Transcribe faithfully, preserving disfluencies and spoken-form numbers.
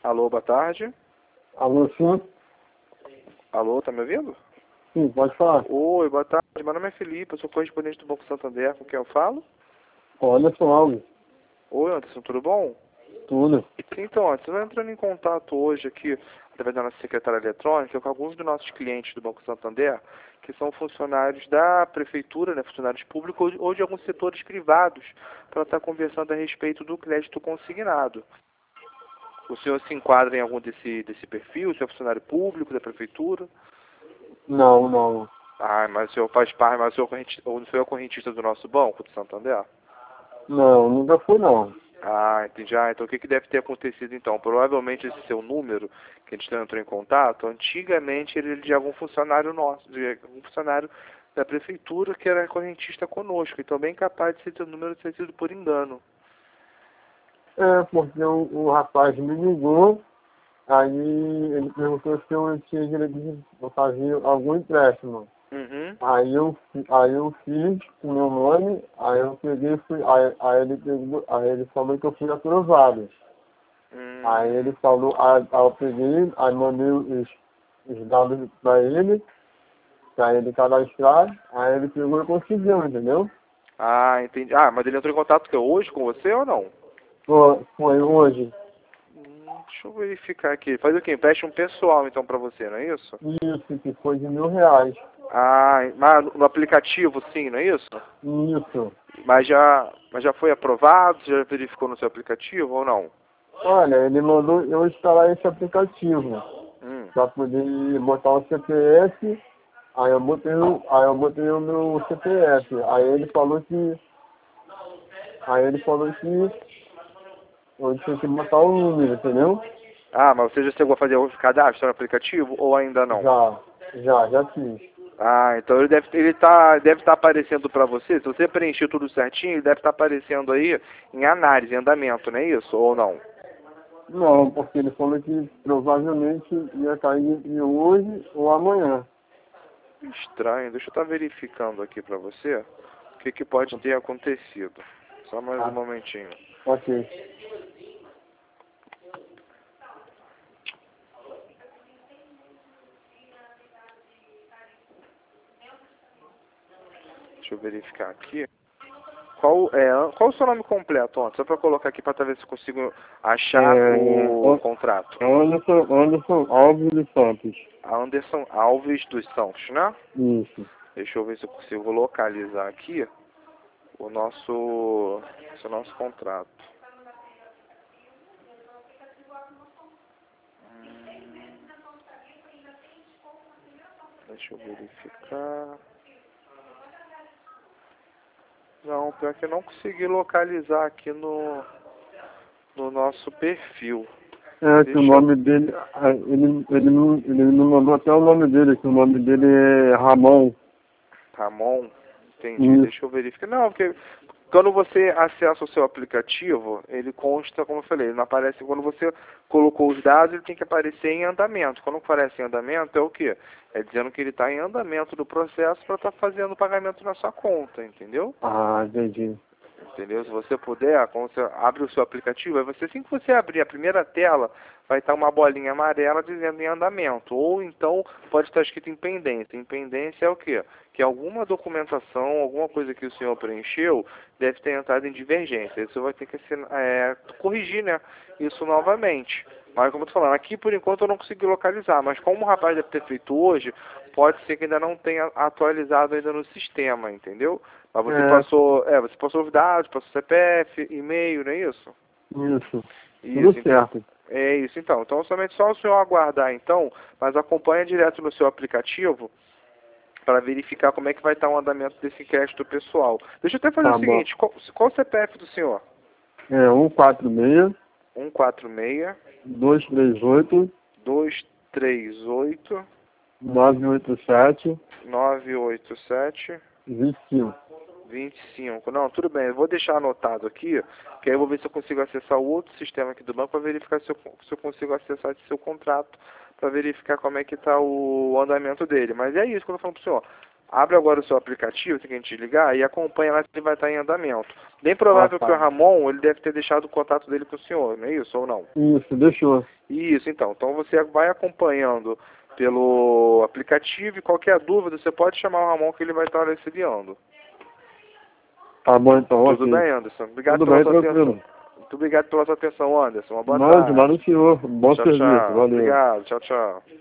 Alô, boa tarde. Alô, sim? Alô, tá me ouvindo? Sim, pode falar. Oi, boa tarde. Meu nome é Felipe, eu sou correspondente do Banco Santander. Com quem eu falo? Anderson Alves, Oi, Anderson, tudo bom? tudo. Então, Anderson, eu entrando em contato hoje aqui, através da nossa secretária eletrônica, com alguns dos nossos clientes do Banco Santander, que são funcionários da prefeitura, né, funcionários públicos ou de alguns setores privados, para estar conversando a respeito do crédito consignado. O senhor se enquadra em algum desse, desse perfil? O senhor é funcionário público da prefeitura? Não, não. Ah, mas o senhor faz parte, mas o senhor, correnti, o senhor é correntista do nosso banco, do Santander? Não, nunca fui não. Ah, entendi. Ah, então o que, que deve ter acontecido então? Provavelmente esse seu número, que a gente entrou em contato, antigamente ele era de algum funcionário nosso, de algum funcionário da prefeitura que era correntista conosco. Então bem capaz de ser o número ter sido por engano. É, porque o, o rapaz me ligou, aí ele perguntou se eu tinha direito de fazer algum empréstimo. Uhum. Aí eu, aí eu fiz o meu nome, aí eu peguei e fui, aí, aí, ele pegou, aí ele falou que eu fui aprovado. Hum. Aí ele falou, aí, aí eu peguei, aí mandei os, os dados pra ele, pra ele cadastrar, aí ele pegou e conseguiu, entendeu? Ah, entendi. Ah, mas ele entrou em contato que hoje com você ou não? Foi, foi hoje. Hum, deixa eu verificar aqui. Faz o quê? Empréstimo pessoal então pra você, não é isso? Isso, que foi de mil reais. Ah, mas no aplicativo sim, não é isso? Isso. Mas já, mas já foi aprovado? Você já verificou no seu aplicativo ou não? Olha, ele mandou eu instalar esse aplicativo Hum. para poder botar o C P F. Aí eu botei o, aí eu botei o meu C P F. Aí ele falou que, aí ele falou que eu tinha que botar o número, entendeu? Ah, mas você já chegou a fazer o cadastro no aplicativo ou ainda não? Já, já, já fiz. Ah, então ele deve ele tá deve estar aparecendo para você. Se você preencher tudo certinho, ele deve estar aparecendo aí em análise, em andamento, não é isso? Ou não? Não, porque ele falou que provavelmente ia cair em hoje ou amanhã. Estranho. Deixa eu estar verificando aqui para você o que, que pode ter acontecido. Só mais um Ah, momentinho. ok. Deixa eu verificar aqui. Qual é qual o seu nome completo, ontem? Só para colocar aqui para ver se eu consigo achar É, o contrato. Anderson, Anderson Alves dos Santos. Anderson Alves dos Santos, né? Isso. Deixa eu ver se eu consigo localizar aqui o nosso, esse nosso contrato. Hum, deixa eu verificar. Não, pior que eu não consegui localizar aqui no, no nosso perfil. É, que o Deixa eu... nome dele, ah, ele, ele, não, ele não mandou até o nome dele, que o nome dele é Ramon. Ramon, entendi. Isso. Deixa eu verificar. Não, porque quando você acessa o seu aplicativo, ele consta, como eu falei, ele não aparece. Quando você colocou os dados, ele tem que aparecer em andamento. Quando aparece em andamento, é o quê? É dizendo que ele está em andamento do processo para estar fazendo o pagamento na sua conta, entendeu? Ah, entendi. Entendeu? Se você puder, quando você abre o seu aplicativo, aí você, assim que você abrir a primeira tela, vai estar uma bolinha amarela dizendo em andamento. Ou então pode estar escrito em pendência. Em pendência é o quê? Que alguma documentação, alguma coisa que o senhor preencheu, deve ter entrado em divergência. Aí você vai ter que assinar, é, corrigir, né, isso novamente. Mas como eu estou falando, aqui por enquanto eu não consegui localizar. Mas como o rapaz deve ter feito hoje, pode ser que ainda não tenha atualizado ainda no sistema, entendeu? Mas você É, passou, é, você passou os dados, passou C P F, e-mail, não é isso? isso. Isso, Tudo então. certo. É isso, então. Então, somente só o senhor aguardar, então, mas acompanha direto no seu aplicativo para verificar como é que vai estar o andamento desse crédito pessoal. Deixa eu até fazer Tá o bom. seguinte, qual, qual o C P F do senhor? É um quatro seis, um quatro seis, dois três oito, dois três oito, nove oito sete, nove oito sete, vinte e cinco. vinte e cinco. Não, tudo bem, eu vou deixar anotado aqui, que aí eu vou ver se eu consigo acessar o outro sistema aqui do banco para verificar se eu, se eu consigo acessar esse seu contrato, para verificar como é que está o andamento dele. Mas é isso que eu estou falando para o senhor. Abre agora o seu aplicativo, tem que a gente ligar, e acompanha lá se ele vai estar em andamento. Bem provável Ah, tá. que o Ramon, ele deve ter deixado o contato dele com o senhor, não é isso ou não? Isso, deixou. Isso, então. Então você vai acompanhando pelo aplicativo e qualquer dúvida você pode chamar o Ramon que ele vai estar auxiliando. Tá bom, então, Tudo ok. bem, Anderson? Obrigado Tudo pela bem, sua tranquilo. atenção. Muito obrigado pela sua atenção, Anderson. Uma boa Não, de tarde. nada, senhor. Bom Tchau, serviço, tchau. valeu. Obrigado. Tchau, tchau.